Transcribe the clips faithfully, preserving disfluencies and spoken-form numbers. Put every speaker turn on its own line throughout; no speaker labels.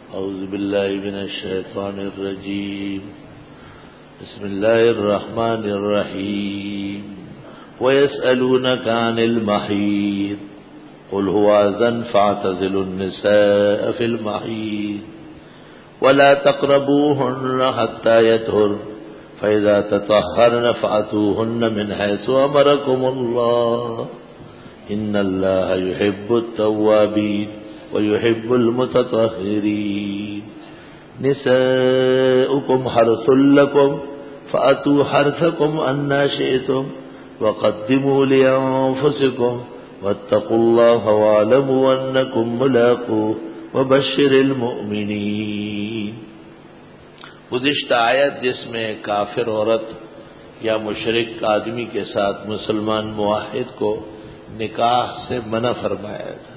اعوذ باللہ من الشیطان الرجیم بسم اللہ الرحمن الرحیم وَيَسْأَلُونَكَ عَنِ الْمَحِيضِ قُلْ هُوَ أَذًى فَاعْتَزِلُوا النِّسَاءَ فِي الْمَحِيضِ وَلَا تَقْرَبُوهُنَّ حَتَّى يَطْهُرْنَ فَإِذَا تَطَهَّرْنَ فَأْتُوهُنَّ مِنْ حَيْثُ أَمَرَكُمُ اللَّهُ إِنَّ اللَّهَ يُحِبُّ التَّوَّابِينَ وَيُحِبُّ الْمُتَطَهِّرِينَ نِسَاؤُكُمْ حَرْثٌ لَكُمْ فَأْتُوا حَرْثَكُمْ أَنَّىٰ شِئْتُمْ وَقَدِّمُوا لِأَنفُسِكُمْ وَاتَّقُوا اللَّهَ وَاعْلَمُوا أَنَّكُمْ مُلَاقُوهُ وَبَشِّرِ الْمُؤْمِنِينَ۔ گزشتہ آیت جس میں کافر عورت یا مشرک آدمی کے ساتھ مسلمان موحد کو نکاح سے منع فرمایا تھا،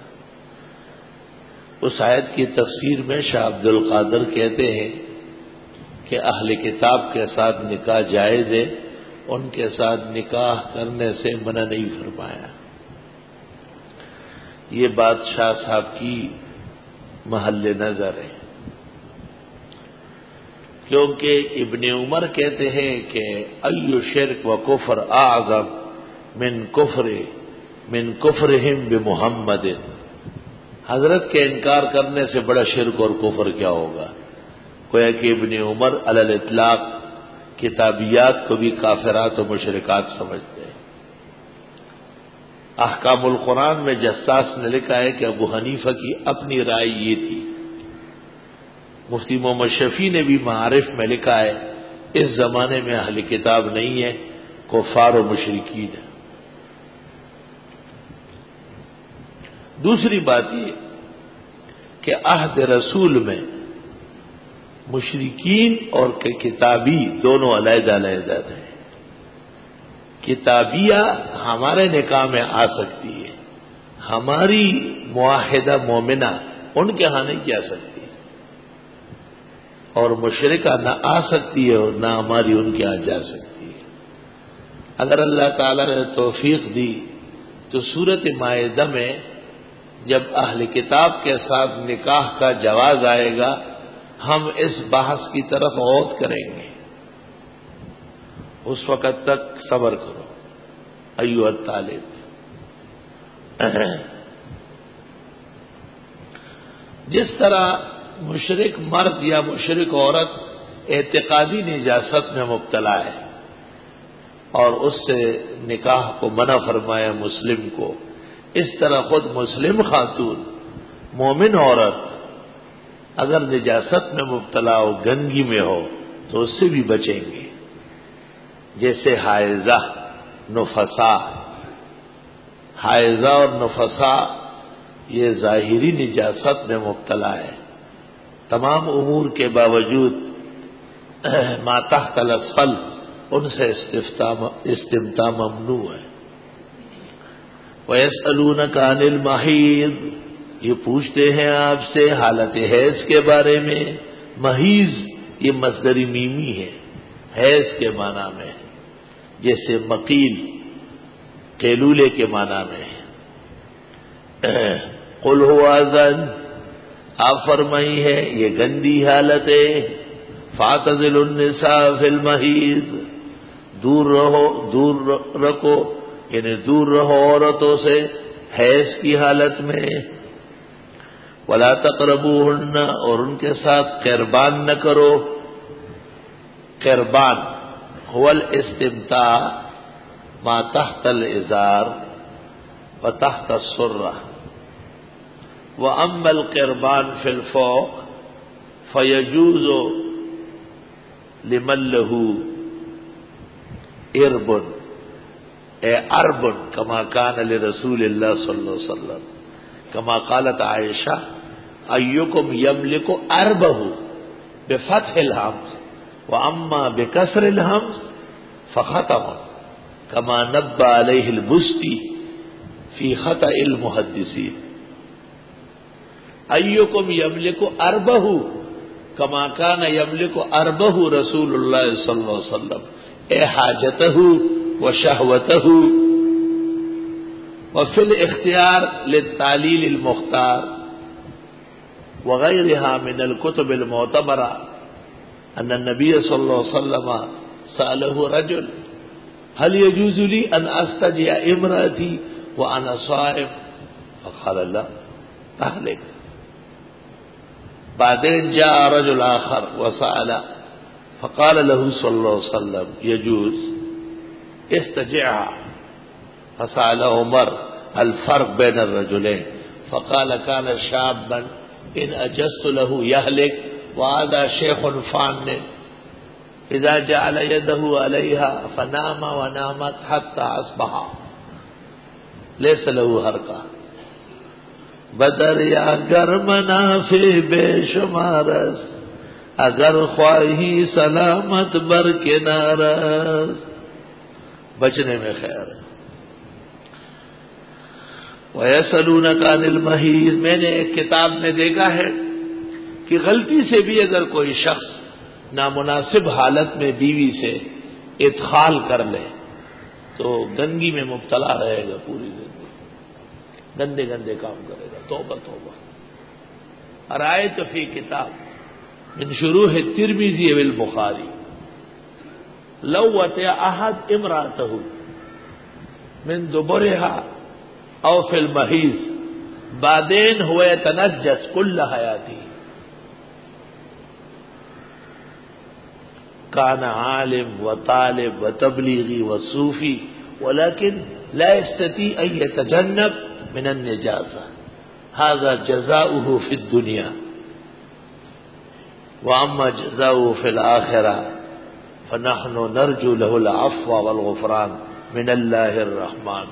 اس آیت کی تفسیر میں شاہ عبد القادر کہتے ہیں کہ اہل کتاب کے ساتھ نکاح جائز ہے، ان کے ساتھ نکاح کرنے سے منع نہیں فرمایا۔ یہ بات شاہ صاحب کی محل نظر ہے، کیونکہ ابن عمر کہتے ہیں کہ ایو شرک و کفر اعظم من کفر من کفرہم بمحمد، حضرت کے انکار کرنے سے بڑا شرک اور کفر کیا ہوگا۔ گویا کہ ابن عمر علی الاطلاق کتابیات کو بھی کافرات و مشرکات سمجھتے ہیں۔ احکام القرآن میں جساس نے لکھا ہے کہ ابو حنیفہ کی اپنی رائے یہ تھی۔ مفتی محمد شفیع نے بھی معارف میں لکھا ہے اس زمانے میں اہل کتاب نہیں ہے، کفار و مشرکین ہے۔ دوسری بات یہ کہ عہد رسول میں مشرکین اور کتابی دونوں علیحدہ علیحدہ تھے۔ کتابیہ ہمارے نکاح میں آ سکتی ہے، ہماری معاہدہ مومنہ ان کے ہاں نہیں جا سکتی، اور مشرکہ نہ آ سکتی ہے اور نہ ہماری ان کے ہاں جا سکتی ہے۔ اگر اللہ تعالی نے توفیق دی تو سورۃ مائدہ میں جب اہل کتاب کے ساتھ نکاح کا جواز آئے گا ہم اس بحث کی طرف غور کریں گے، اس وقت تک صبر کرو ایھا الطالب۔ جس طرح مشرک مرد یا مشرک عورت اعتقادی نجاست میں مبتلا ہے اور اس سے نکاح کو منع فرمایا مسلم کو، اس طرح خود مسلم خاتون مومن عورت اگر نجاست میں مبتلا ہو، گندگی میں ہو تو اس سے بھی بچیں گے، جیسے حائضہ نفسا۔ حائضہ اور نفسا یہ ظاہری نجاست میں مبتلا ہے، تمام امور کے باوجود ما تحت الاسفل ان سے استمتاع ممنوع ہے۔ وَيَسْأَلُونَكَ عَنِ الْمَحِيضِ، یہ پوچھتے ہیں آپ سے حالت حیض کے بارے میں۔ محیض یہ مصدر میمی ہے، حیض کے معنی میں ہے، جیسے مقیل قیلولے کے معنی میں ہے۔ قُلْ هُوَ أَذًى، آپ فرمائی ہے یہ گندی حالت ہے۔ فَاعْتَزِلُوا النِّسَاءَ فِي الْمَحِيضِ، دور رہو، دور رکھو، یعنی دور رہو عورتوں سے حیض کی حالت میں۔ وَلَا تَقْرَبُوهُنَّ، اور ان کے ساتھ قربان نہ کرو۔ قربان هو الاستمتاع ما تحت الازار وتحت السرة، وأما القربان في الفوق فيجوز لمن له إرب اے ارب کما کان لرسول اللہ صلی اللہ علیہ وسلم، کما قالت عائشہ ایکم یملک اربہ بفتح الحمز واما بکسر الحمز فختم، کما نبہ علیہ البستی فی خطأ المحدثین۔ ایکم یملک اربہ کما کان یملک اربہ رسول اللہ صلی اللہ علیہ وسلم، اے حاجتہ وشہوتہ وفی الاختیار للتعلیل المختار۔ وغيرها من الكتب المعتبرة أن النبي صلى الله عليه وسلم سأله رجل هل يجوز لي أن أستجع امرأتي وأنا صائم؟ فقال لا أهلك. بعدين جاء رجل آخر وسأل فقال له صلى الله عليه وسلم يجوز استجعها. فسأل عمر الفرق بين الرجلين فقال كان شابا إن أجزت له يهلك وهذا شيخ فان إذا جعل يده عليها فنام ونامت حتى أصبح ليس له حركة. بدر یا گر منافع بے شمارس اگر خواہی سلامت بر کنارس. بچنے میں خیر ہے. وَيَسْأَلُونَكَ عَنِ الْمَحِيضِ. میں نے ایک کتاب میں دیکھا ہے کہ غلطی سے بھی اگر کوئی شخص نامناسب حالت میں بیوی سے ادخال کر لے تو گندگی میں مبتلا رہے گا پوری زندگی. گندے گندے کام کرے گا. توبہ توبہ. رأيت في كتاب من شروح الترمذي والبخاري لو وطئ أحد امرأته من دبرها أو في المحيض بعدين هو يتنجس كل حياته كان عالم وطالب وتبلیغی وصوفی ولكن لا يستطيع أن يتجنب من النجاسة. هذا جزاؤه في الدنيا وأما جزاؤه في الآخرة فنحن نرجو له العفو والغفران من الله الرحمن.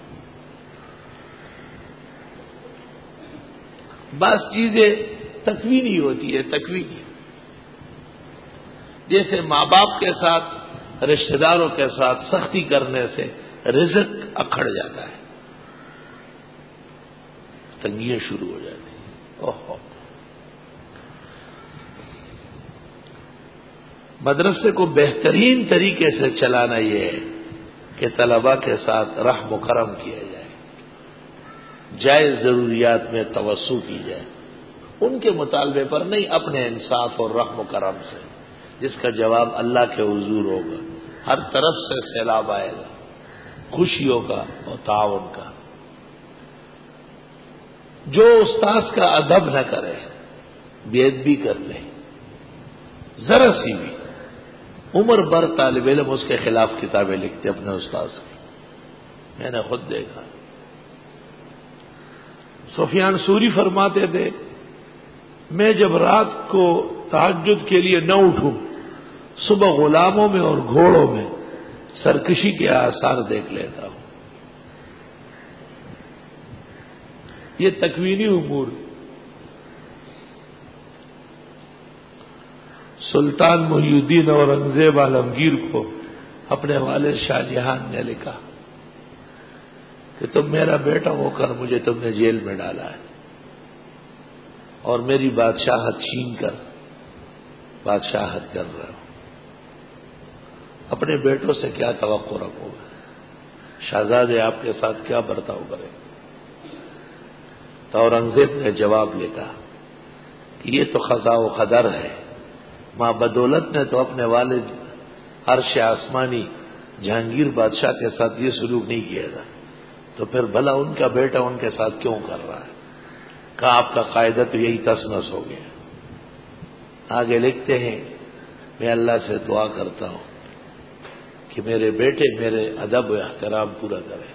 بعض چیزیں تکوینی ہوتی ہے. تکوینی جیسے ماں باپ کے ساتھ رشتہ داروں کے ساتھ سختی کرنے سے رزق اکھڑ جاتا ہے, تنگیاں شروع ہو جاتی ہیں. اوہو. مدرسے کو بہترین طریقے سے چلانا یہ ہے کہ طلباء کے ساتھ رحم و کرم کیا جائے, جائز ضروریات میں توسع کی جائے, ان کے مطالبے پر نہیں, اپنے انصاف اور رحم و کرم سے, جس کا جواب اللہ کے حضور ہوگا. ہر طرف سے سیلاب آئے گا خوشیوں کا اور تعاون کا. جو استاذ کا ادب نہ کرے, بے ادبی کر لے ذرا سی بھی, عمر بھر طالب علم اس کے خلاف کتابیں لکھتے اپنے استاذ کی. میں نے خود دیکھا. سفیان ثوری فرماتے تھے میں جب رات کو تہجد کے لیے نہ اٹھوں, صبح غلاموں میں اور گھوڑوں میں سرکشی کے آثار دیکھ لیتا ہوں. یہ تکوینی امور. سلطان محی الدین اورنگزیب عالمگیر کو اپنے والد شاہ جہان نے لکھا کہ تم میرا بیٹا ہو کر مجھے تم نے جیل میں ڈالا ہے اور میری بادشاہت چھین کر بادشاہت کر رہے ہو. اپنے بیٹوں سے کیا توقع رکھو گے؟ شہزادے آپ کے ساتھ کیا برتاؤ کریں؟ تو اورنگزیب نے جواب لکھا کہ یہ تو خزا و قدر ہے. ماں بدولت نے تو اپنے والد عرش آسمانی جہانگیر بادشاہ کے ساتھ یہ سلوک نہیں کیا تھا, تو پھر بھلا ان کا بیٹا ان کے ساتھ کیوں کر رہا ہے؟ کہا آپ کا قاعدہ تو یہی تسنس ہو گیا. آگے لکھتے ہیں میں اللہ سے دعا کرتا ہوں کہ میرے بیٹے میرے ادب و احترام پورا کریں.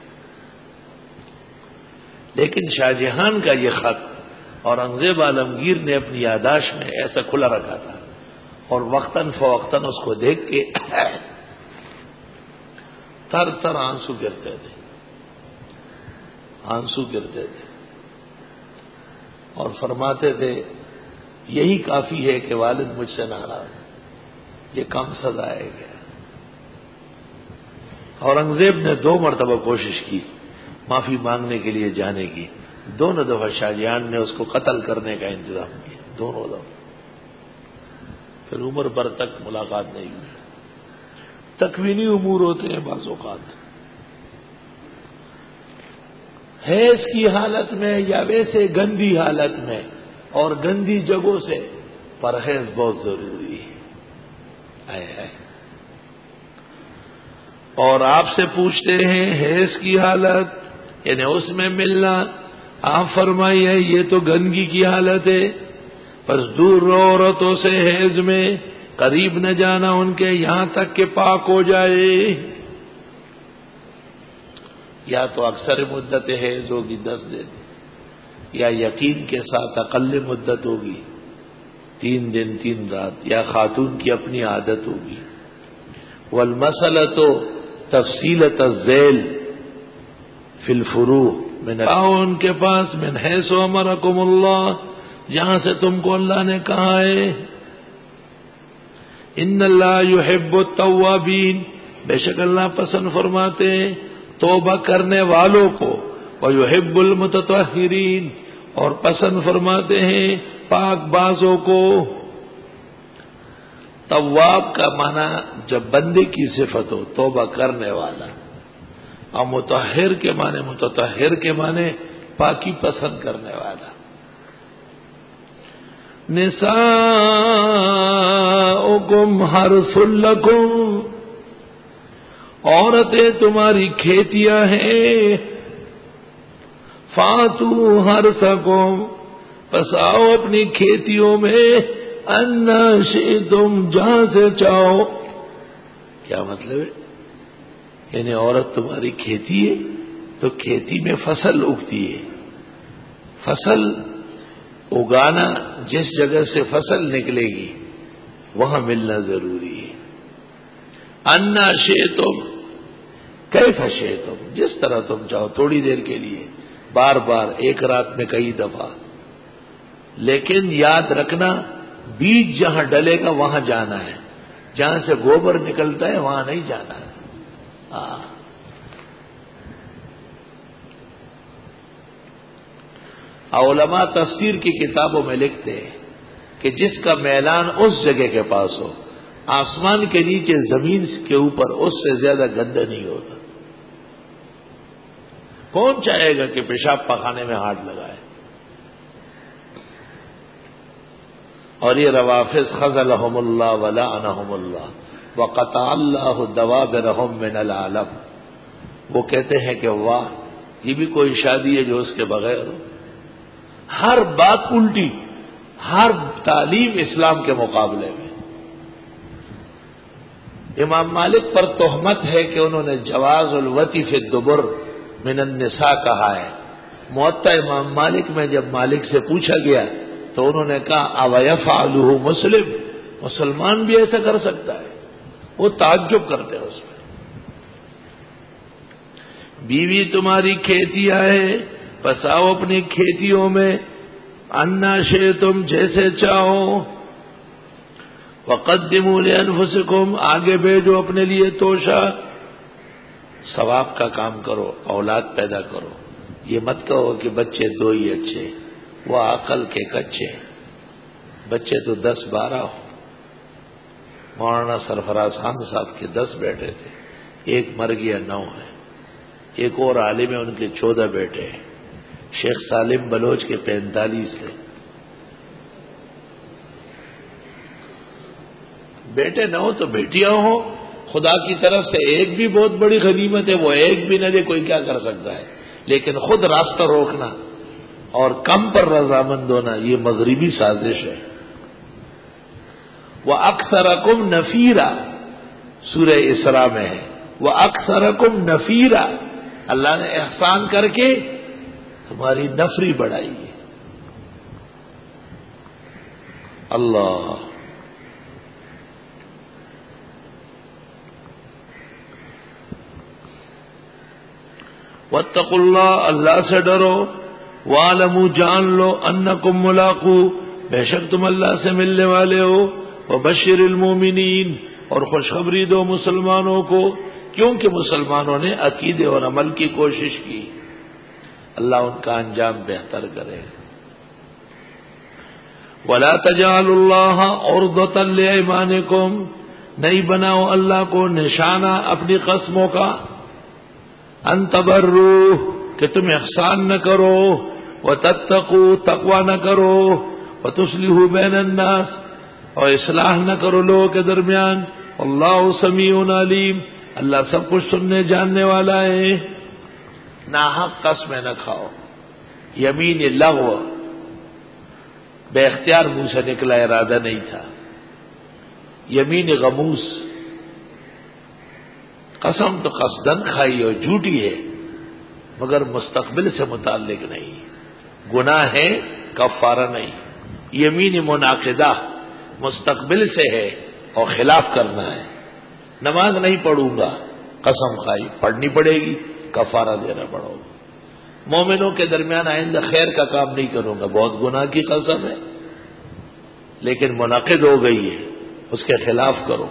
لیکن شاہ جہان کا یہ خط اورنگزیب عالمگیر نے اپنی یادداشت میں ایسا کھلا رکھا تھا, اور وقتاً فوقتاً اس کو دیکھ کے تر تر آنسو گرتے تھے آنسو گرتے تھے اور فرماتے تھے یہی کافی ہے کہ والد مجھ سے ناراض, یہ کم سزا ہے گیا. اورنگزیب نے دو مرتبہ کوشش کی معافی مانگنے کے لیے جانے کی. دونوں دفعہ شاہ جہان نے اس کو قتل کرنے کا انتظام کیا, دونوں دفعہ. پھر عمر بھر تک ملاقات نہیں ہوئی. تکوینی امور ہوتے ہیں بعض اوقات. حیض کی حالت میں یا ویسے گندی حالت میں اور گندی جگہوں سے پرہیز بہت ضروری ہے. آئے آئے. اور آپ سے پوچھتے ہیں حیض کی حالت یعنی اس میں ملنا. آپ فرمائیے یہ تو گندگی کی حالت ہے، بس دور رہو عورتوں سے حیض میں، قریب نہ جانا ان کے یہاں تک کہ پاک ہو جائے. یا تو اکثر مدت حیض ہوگی دس دن، یا یقین کے ساتھ اقل مدت ہوگی تین دن تین رات، یا خاتون کی اپنی عادت ہوگی. والمسئلہ تو تفصیلۃ الذیل فی الفروع من آؤ ان کے پاس من حیث امرکم اللہ، جہاں سے تم کو اللہ نے کہا ہے. ان اللہ یحب التوابین، بے شک اللہ پسند فرماتے ہیں توبہ کرنے والوں کو، ویحب المتطہرین، اور پسند فرماتے ہیں پاک بازوں کو. تواب کا معنی جب بندے کی صفت ہو توبہ کرنے والا، اور متطہر کے معنی متطہر کے معنی پاکی پسند کرنے والا. نساؤکم حرث لکم، عورتیں تمہاری کھیتیاں ہیں. فاتو حرثکم، پس آؤ اپنی کھیتیوں میں، انا شئتم، جہاں سے چاہو. کیا مطلب ہے؟ یعنی عورت تمہاری کھیتی ہے تو کھیتی میں فصل اگتی ہے، فصل اگانا جس جگہ سے فصل نکلے گی وہاں ملنا ضروری ہے. انا شئتم کیف شئتم، جس طرح تم چاہو، تھوڑی دیر کے لیے، بار بار، ایک رات میں کئی دفعہ. لیکن یاد رکھنا بیج جہاں ڈلے گا وہاں جانا ہے، جہاں سے گوبر نکلتا ہے وہاں نہیں جانا ہے. ہاں. علماء تفسیر کی کتابوں میں لکھتے ہیں کہ جس کا میلان اس جگہ کے پاس ہو، آسمان کے نیچے زمین کے اوپر، اس سے زیادہ گندا نہیں ہوتا. کون چاہے گا کہ پیشاب پخانے میں ہاتھ لگائے؟ اور یہ روافظ خذلہم اللہ ولعنہم اللہ وقطع اللہ دوابرہم من العالم، وہ کہتے ہیں کہ واہ، یہ بھی کوئی شادی ہے جو اس کے بغیر ہو. ہر بات الٹی، ہر تعلیم اسلام کے مقابلے میں. امام مالک پر تہمت ہے کہ انہوں نے جواز الوتی فی الدبر من النساء کہا ہے. موطا امام مالک میں جب مالک سے پوچھا گیا تو انہوں نے کہا اویفعلہ مسلم، مسلمان بھی ایسا کر سکتا ہے. وہ تعجب کرتے ہیں اس میں. بیوی تمہاری کھیتیاں ہے، پس آؤ اپنی کھیتیوں میں، انا شئتم، جیسے چاہو. وقدموا لانفسکم، آگے بھیجو اپنے لیے توشہ. ثواب کا کام کرو، اولاد پیدا کرو. یہ مت کہو کہ بچے دو ہی اچھے، وہ عقل کے کچے، بچے تو دس بارہ ہو. مولانا سرفراز خان صاحب کے دس بیٹے تھے، ایک مر گیا، نو ہے. ایک اور عالم ہے، ان کے چودہ بیٹے ہیں. شیخ سالم بلوچ کے پینتالیس ہے. بیٹے نہ ہو تو بیٹیاں ہو، خدا کی طرف سے ایک بھی بہت بڑی غنیمت ہے. وہ ایک بھی نہ دے کوئی کیا کر سکتا ہے، لیکن خود راستہ روکنا اور کم پر رضامند ہونا یہ مغربی سازش ہے. وَأَكْثَرَكُمْ نَفِيرًا، سورہ اسراء میں ہے. وَأَكْثَرَكُمْ نَفِيرًا، اللہ نے احسان کر کے تمہاری نفری بڑھائی ہے. اللہ. واتقوا اللہ، اللہ سے ڈرو. وَاعْلَمُوا، جان لو، أَنَّكُمْ مُلَاقُو، بے شک تم اللہ سے ملنے والے ہو. وَبَشِّرِ الْمُؤْمِنِينَ، اور خوشخبری دو مسلمانوں کو، کیونکہ مسلمانوں نے عقیدے اور عمل کی کوشش کی. اللہ ان کا انجام بہتر کرے. وَلَا تَجْعَلُوا اللَّهَ عُرْضَةً لِأَيْمَانِكُمْ، نہیں بناؤ اللہ کو نشانہ اپنی قسموں کا. ان تبروا، کہ تم احسان نہ کرو. وتتقوا، تقوی نہ کرو. وتصلحوا بین الناس، اور اصلاح نہ کرو لوگوں کے درمیان، اللہ سمیع علیم، اللہ سب کچھ سننے جاننے والا ہے۔ ناحق قسمیں نہ کھاؤ، یمین لغو، بے اختیار منہ سے نکلا، ارادہ نہیں تھا۔ یمین غموس، قسم تو قصدن کھائی اور جھوٹی ہے مگر مستقبل سے متعلق نہیں، گناہ ہے کفارہ نہیں۔ یمین منعقدہ، مستقبل سے ہے اور خلاف کرنا ہے، نماز نہیں پڑھوں گا، قسم کھائی، پڑھنی پڑے گی، کفارہ دینا پڑو گا۔ مومنوں کے درمیان آئندہ خیر کا کام نہیں کروں گا، بہت گناہ کی قسم ہے لیکن منعقد ہو گئی ہے، اس کے خلاف کرو۔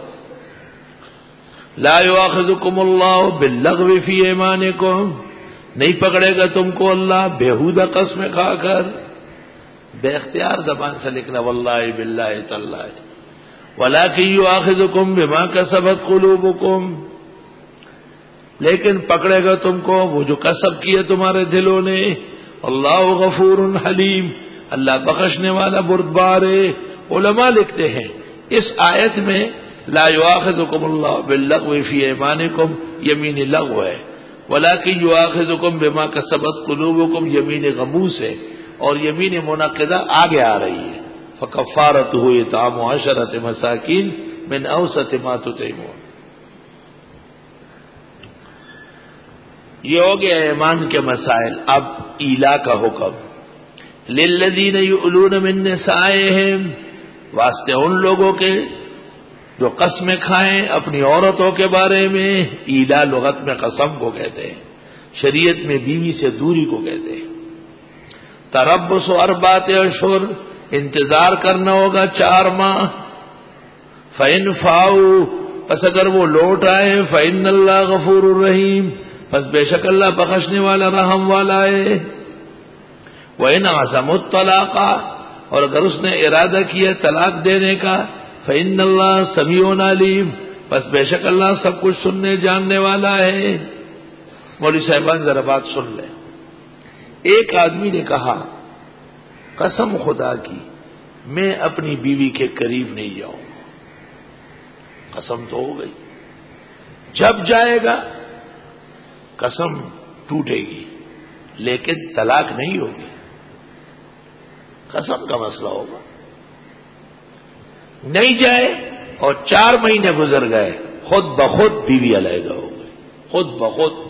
لا یؤاخذکم اللہ باللغو فی ایمانکم، نہیں پکڑے گا تم کو اللہ بےہودہ قسمیں کھا کر، بے اختیار زبان سے لکھنا واللہ باللہ تاللہ، ولکن یؤاخذکم بما کسبت قلوبکم، لیکن پکڑے گا تم کو وہ جو کسب کیے تمہارے دلوں نے۔ اللہ غفور حلیم، اللہ بخشنے والا بردبار ہے۔ علماء لکھتے ہیں اس آیت میں لا یؤاخذکم اللہ باللغو فی ایمانکم یمین لغو ہے، ولکن یؤاخذکم بما کسبت قلوبکم یمین غموس ہے، اور یمین منعقدہ آگے آ رہی ہے، فکفارتہ اطعام عشرۃ مساکین من اوسط ما تطعمون۔ یہ ہو گیا ایمان کے مسائل۔ اب ایلا کا حکم، للذین یؤلون من نسائہم، واسطے ان لوگوں کے جو قسمیں کھائیں اپنی عورتوں کے بارے میں۔ ایلا لغت میں قسم کو کہتے ہیں، شریعت میں بیوی سے دوری کو کہتے ہیں۔ تربص اربعۃ اشہر، انتظار کرنا ہوگا چار ماہ۔ فإن فاؤوا، پس اگر وہ لوٹ آئے، فإن اللہ غفور الرحیم، پس بے شک اللہ بخشنے والا رحم والا ہے۔ وإن عزموا الطلاق، اور اگر اس نے ارادہ کیا طلاق دینے کا، فإن اللہ سمیع علیم، پس بے شک اللہ سب کچھ سننے جاننے والا ہے۔ مولوی صاحبان ذرا بات سن لیں۔ ایک آدمی نے کہا قسم خدا کی میں اپنی بیوی کے قریب نہیں جاؤں گا، قسم تو ہو گئی، جب جائے گا قسم ٹوٹے گی لیکن طلاق نہیں ہوگی، قسم کا مسئلہ ہوگا۔ نہیں جائے اور چار مہینے گزر گئے، خود بخود بیوی علیحدہ ہو گئی، خود بخود۔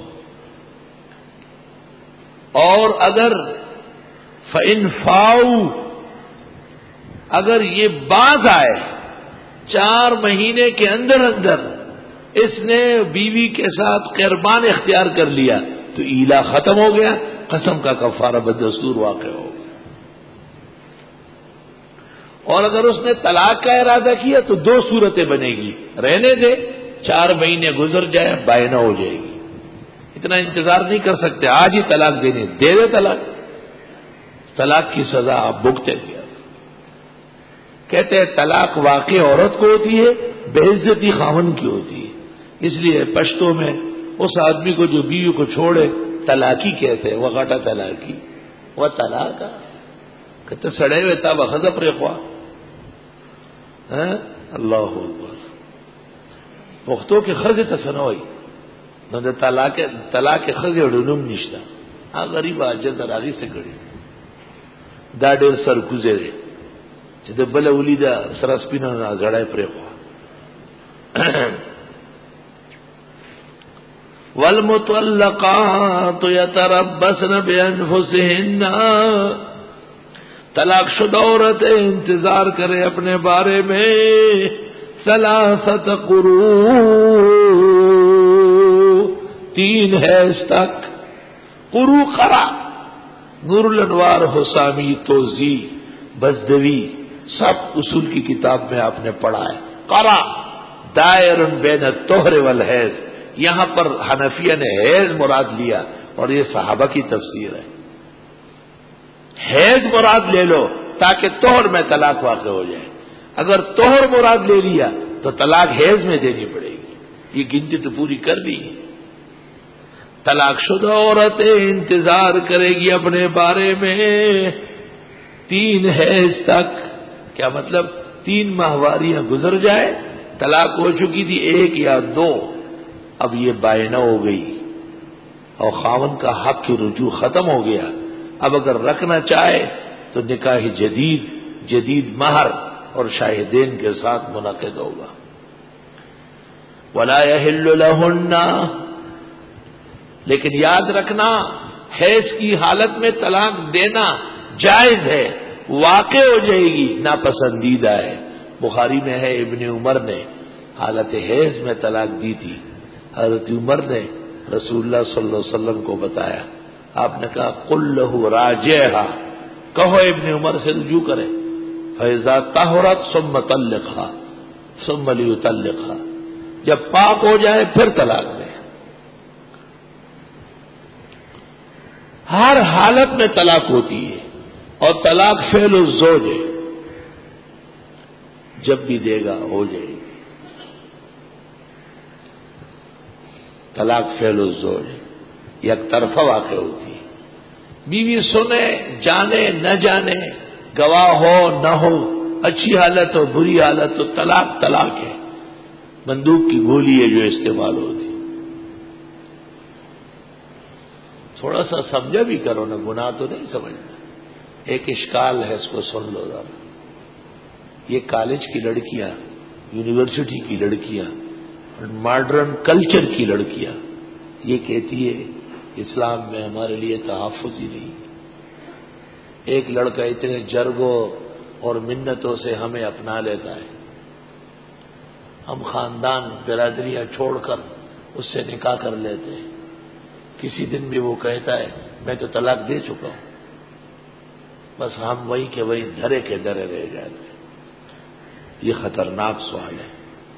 اور اگر فإن فاؤوا، اگر یہ باز آئے چار مہینے کے اندر اندر اس نے بیوی کے ساتھ قربان اختیار کر لیا تو ایلا ختم ہو گیا، قسم کا کفارہ بدستور واقع ہو گیا۔ اور اگر اس نے طلاق کا ارادہ کیا تو دو صورتیں بنے گی، رہنے دے، چار مہینے گزر جائے بائنہ ہو جائے گی، اتنا انتظار نہیں کر سکتے، آج ہی طلاق دینے، دے دے طلاق، طلاق کی سزا آپ بھگتے گیا۔ کہتے ہیں طلاق واقع عورت کو ہوتی ہے، بے عزتی خاوند کی ہوتی ہے، اس لیے پشتوں میں اس آدمی کو جو بیوی کو چھوڑے طلاقی کہتے ہیں، وہ غٹا طلاقی، وہ طلاق کہتے سڑے ہوئے تاب خزب رخوا۔ اللہ اکبر، پختوں کے خرج تسنوئی نو د طلاق طلاق خرج ډونم نشتا، ها غریب اجازه راغی څه کړي، دا ډېر سرکوزه دی چې د بل ولیدا سره سپینه نه زړای پرې خو والمطلقات يتربصن بانفسهن، طلاق شدہ عورتیں انتظار کرے اپنے بارے میں ثلاثت قروء، تین حیض تک، قروء قرا، نور الانوار حسامی توزی بزدوی سب اصول کی کتاب میں آپ نے پڑھا ہے۔ قرا دائر بین الطہر والحیض، یہاں پر حنفیہ نے حیض مراد لیا اور یہ صحابہ کی تفسیر ہے، حیض مراد لے لو تاکہ طہر میں طلاق واقع ہو جائے، اگر طہر مراد لے لیا تو طلاق حیض میں دینی پڑے گی، یہ گنتی تو پوری کر لی۔ طلاق شدہ عورتیں انتظار کرے گی اپنے بارے میں تین حیض تک، کیا مطلب تین ماہواریاں گزر جائے، طلاق ہو چکی تھی ایک یا دو، اب یہ بائنہ ہو گئی اور خاوند کا حق کی رجوع ختم ہو گیا، اب اگر رکھنا چاہے تو نکاح جدید جدید مہر اور شاہدین کے ساتھ منعقد ہوگا۔ وَلَا يَحِلُّ لَهُنَّ، لیکن یاد رکھنا حیض کی حالت میں طلاق دینا جائز ہے، واقع ہو جائے گی، ناپسندیدہ ہے۔ بخاری میں ہے ابن عمر نے حالت حیض میں طلاق دی تھی، حضرت عمر نے رسول اللہ صلی اللہ علیہ وسلم کو بتایا، آپ نے کہا قُلْ لَهُ رَاجِعْهَا، کہو ابن عمر سے رجوع کرے، فَإِذَا طَهُرَتْ ثُمَّ طَلِّقْهَا ثُمَّ لِيُطَلِّقْهَا، جب پاک ہو جائے پھر طلاق دے۔ ہر حالت میں طلاق ہوتی ہے، اور طلاق فعل الزوج ہے، جب بھی دے گا ہو جائے گی، طلاق فعل الزوج ہے، یک طرفہ واقع ہوتی ہے۔ بیوی سنے جانے نہ جانے، گواہ ہو نہ ہو، اچھی حالت ہو بری حالت ہو، طلاق طلاق ہے، بندوق کی گولی ہے جو استعمال ہوتی۔ تھوڑا سا سمجھا بھی کرو نا، گناہ تو نہیں سمجھنا۔ ایک اشکال ہے، اس کو سن لو ذرا۔ یہ کالج کی لڑکیاں، یونیورسٹی کی لڑکیاں، ماڈرن کلچر کی لڑکیاں یہ کہتی ہے اسلام میں ہمارے لیے تحفظ ہی نہیں۔ ایک لڑکا اتنے جرگوں اور منتوں سے ہمیں اپنا لیتا ہے، ہم خاندان برادریاں چھوڑ کر اس سے نکاح کر لیتے ہیں، کسی دن بھی وہ کہتا ہے میں تو طلاق دے چکا ہوں، بس ہم وہیں کے وہیں دھرے کے دھرے رہ جاتے ہیں۔ یہ خطرناک سوال ہے۔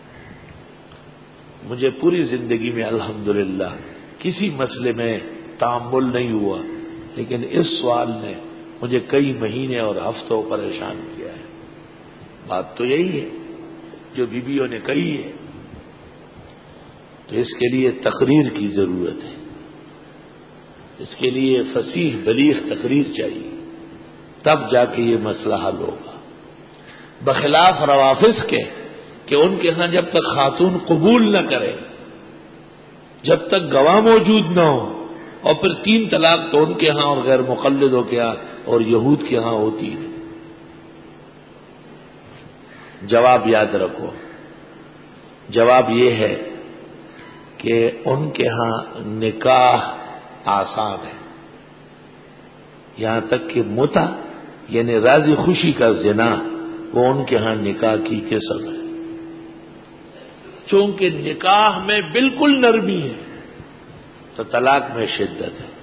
مجھے پوری زندگی میں الحمدللہ کسی مسئلے میں تعامل نہیں ہوا، لیکن اس سوال نے مجھے کئی مہینے اور ہفتوں پریشان کیا ہے۔ بات تو یہی ہے جو بیویوں نے کہی ہے، تو اس کے لیے تقریر کی ضرورت ہے، اس کے لیے فصیح بلیغ تقریر چاہیے، تب جا کے یہ مسئلہ حل ہوگا۔ بخلاف روافض کے کہ ان کے ہاں جب تک خاتون قبول نہ کرے، جب تک گواہ موجود نہ ہو، اور پھر تین طلاق تو ان کے ہاں اور غیر مقلدوں کے ہاں اور یہود کے ہاں ہوتی ہے۔ جواب یاد رکھو، جواب یہ ہے کہ ان کے ہاں نکاح آسان ہے، یہاں تک کہ متع یعنی راضی خوشی کا زنا وہ ان کے ہاں نکاح کی قسم ہے۔ چونکہ نکاح میں بالکل نرمی ہے تو طلاق میں شدت ہے،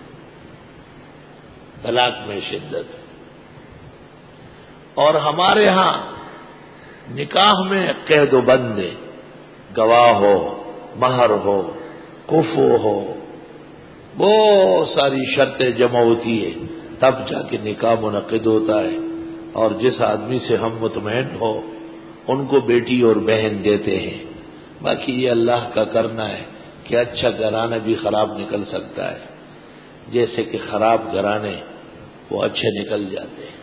طلاق میں شدت ہے۔ اور ہمارے ہاں نکاح میں قید و بند ہے، گواہ ہو، مہر ہو، کفو ہو، بہت ساری شرطیں جمع ہوتی ہے، تب جا کے نکاح منعقد ہوتا ہے۔ اور جس آدمی سے ہم مطمئن ہو ان کو بیٹی اور بہن دیتے ہیں۔ باقی یہ اللہ کا کرنا ہے کہ اچھا گھرانہ بھی خراب نکل سکتا ہے، جیسے کہ خراب گھرانے وہ اچھے نکل جاتے ہیں۔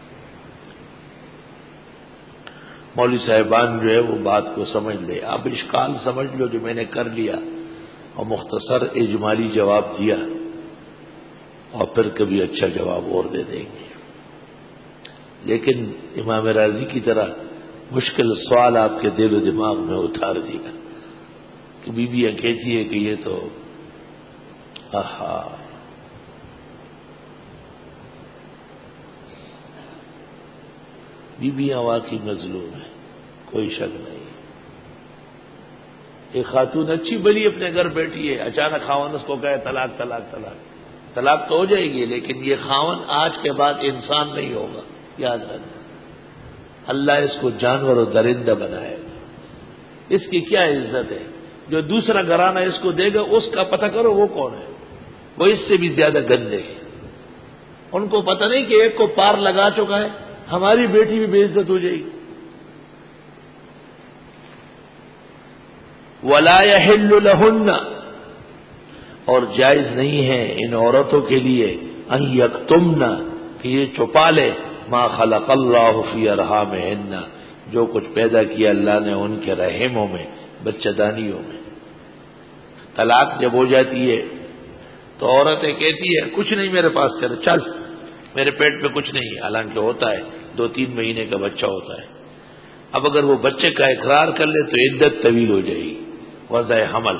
مولوی صاحبان جو ہے وہ بات کو سمجھ لے، اب اشکال سمجھ لو جو میں نے کر لیا اور مختصر اجمالی جواب دیا، اور پھر کبھی اچھا جواب اور دے دیں گے۔ لیکن امام راضی کی طرح مشکل سوال آپ کے دل و دماغ میں اتار دیا کہ بیویاں کہتی ہے کہ یہ تو آہا بیویاں واقعی مظلوم ہیں، کوئی شک نہیں۔ ایک خاتون اچھی بلی اپنے گھر بیٹھی ہے، اچانک خاون اس کو کہے طلاق طلاق طلاق طلاق تو ہو جائے گی، لیکن یہ خاون آج کے بعد انسان نہیں ہوگا، یاد رکھنا۔ اللہ اس کو جانور و درندہ بنائے گا، اس کی کیا عزت ہے؟ جو دوسرا گھرانہ اس کو دے گا اس کا پتہ کرو وہ کون ہے، وہ اس سے بھی زیادہ گندے ہیں۔ ان کو پتہ نہیں کہ ایک کو پار لگا چکا ہے، ہماری بیٹی بھی بے عزت ہو جائے گی۔ وَلَا يَحِلُّ لَهُنَّ، اور جائز نہیں ہے ان عورتوں کے لیے ان یکتمن کہ یہ چھپا لے ما خلق اللہ فی ارحامہن، جو کچھ پیدا کیا اللہ نے ان کے رحموں میں، بچہ دانیوں میں۔ طلاق جب ہو جاتی ہے تو عورتیں کہتی ہے کچھ نہیں میرے پاس تیرے، چل میرے پیٹ میں کچھ نہیں، حالانکہ ہوتا ہے دو تین مہینے کا بچہ ہوتا ہے۔ اب اگر وہ بچے کا اقرار کر لے تو عدت طویل ہو جائے گی، وضع حمل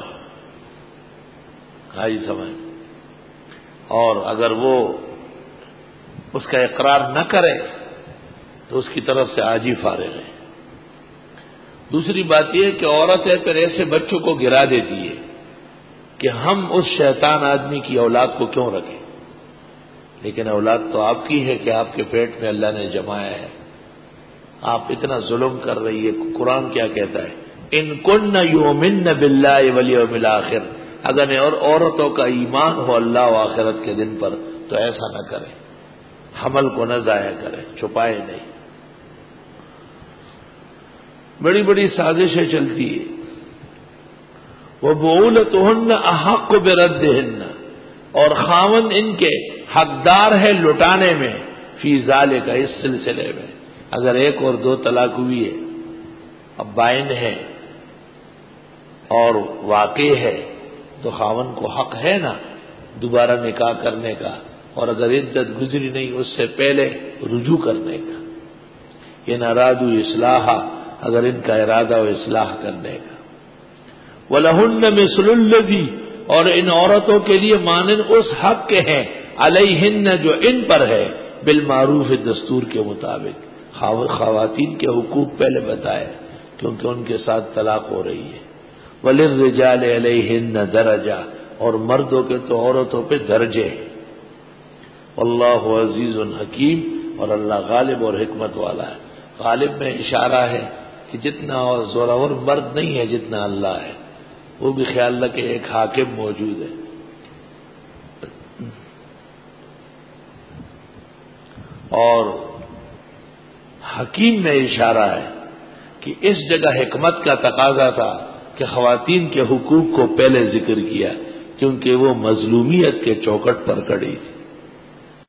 ہائی سمجھ، اور اگر وہ اس کا اقرار نہ کرے تو اس کی طرف سے آجی فارغ ہے۔ دوسری بات یہ کہ عورتیں پھر ایسے بچوں کو گرا دیتی ہے کہ ہم اس شیطان آدمی کی اولاد کو کیوں رکھیں، لیکن اولاد تو آپ کی ہے کہ آپ کے پیٹ میں اللہ نے جمایا ہے، آپ اتنا ظلم کر رہی ہے۔ قرآن کیا کہتا ہے؟ ان کن یؤمن باللہ والیوم الآخر، اگر اور عورتوں کا ایمان ہو اللہ و آخرت کے دن پر تو ایسا نہ کریں، حمل کو نہ ضائع کریں، چھپائے نہیں۔ بڑی بڑی سازشیں چلتی ہیں۔ وَبُعُولَتُهُنَّ أَحَقُّ بِرَدِّهِنَّ، اور خاوند ان کے حقدار ہے لٹانے میں، فی ذالک، اس سلسلے میں۔ اگر ایک اور دو طلاق ہوئی ہے، اب بائن ہے اور واقع ہے تو خاوند کو حق ہے نا دوبارہ نکاح کرنے کا، اور اگر عدت گزری نہیں اس سے پہلے رجوع کرنے کا، ان ارادوا اصلاحا، اگر ان کا ارادہ ہو اصلاح کرنے کا۔ وَلَهُنَّ مِثْلُ الَّذِي، اور ان عورتوں کے لیے مانند اس حق کے ہیں، علیہن، جو ان پر ہے، بالمعروف، دستور کے مطابق۔ خواتین کے حقوق پہلے بتائے کیونکہ ان کے ساتھ طلاق ہو رہی ہے۔ وَلِلرِّجَالِ عَلَيْهِنَّ دَرَجَةٌ، اور مردوں کے تو عورتوں پہ درجے ہیں۔ واللہ عزیز حکیم، اور اللہ غالب اور حکمت والا ہے۔ غالب میں اشارہ ہے کہ جتنا اور زورور مرد نہیں ہے جتنا اللہ ہے، وہ بھی خیال رکھے ایک حاکم موجود ہے۔ اور حکیم میں اشارہ ہے کہ اس جگہ حکمت کا تقاضا تھا کہ خواتین کے حقوق کو پہلے ذکر کیا کیونکہ وہ مظلومیت کے چوکٹ پر کھڑی تھی۔